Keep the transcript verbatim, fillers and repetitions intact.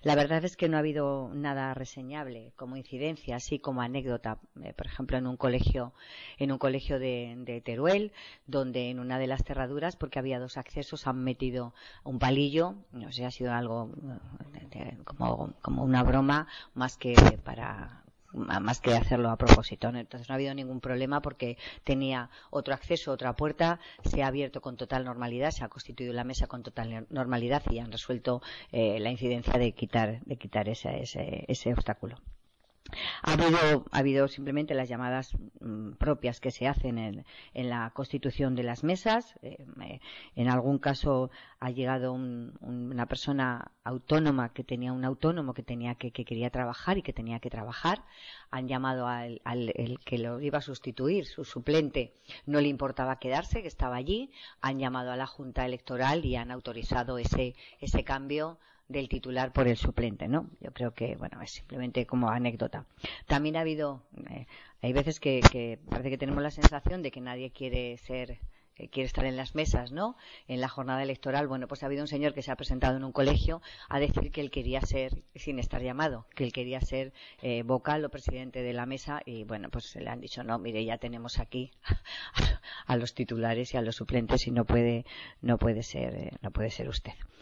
La verdad es que no ha habido nada reseñable como incidencia, así como anécdota. Eh, por ejemplo, en un colegio, en un colegio de, de Teruel, donde en una de las cerraduras, porque había dos accesos, han metido un palillo. No sé, ha sido algo de, de, como, como una broma, más que para más que hacerlo a propósito, ¿no? Entonces no ha habido ningún problema porque tenía otro acceso, otra puerta, se ha abierto con total normalidad, se ha constituido la mesa con total normalidad y han resuelto eh, la incidencia de quitar de quitar ese, ese, ese obstáculo. Ha habido, ha habido simplemente las llamadas mmm, propias que se hacen en, en la constitución de las mesas. Eh, eh, en algún caso ha llegado un, un, una persona autónoma que tenía un autónomo que tenía que, que quería trabajar y que tenía que trabajar. Han llamado al, al el que lo iba a sustituir, su suplente, no le importaba quedarse, que estaba allí. Han llamado a la Junta Electoral y han autorizado ese, ese cambio del titular por el suplente, ¿no? Yo creo que, bueno, es simplemente como anécdota. También ha habido, eh, hay veces que, que parece que tenemos la sensación de que nadie quiere ser, eh, quiere estar en las mesas, ¿no? En la jornada electoral, bueno, pues ha habido un señor que se ha presentado en un colegio a decir que él quería ser, sin estar llamado, que él quería ser eh, vocal o presidente de la mesa y, bueno, pues le han dicho, no, mire, ya tenemos aquí a los titulares y a los suplentes y no puede, no puede ser, eh, no puede ser usted.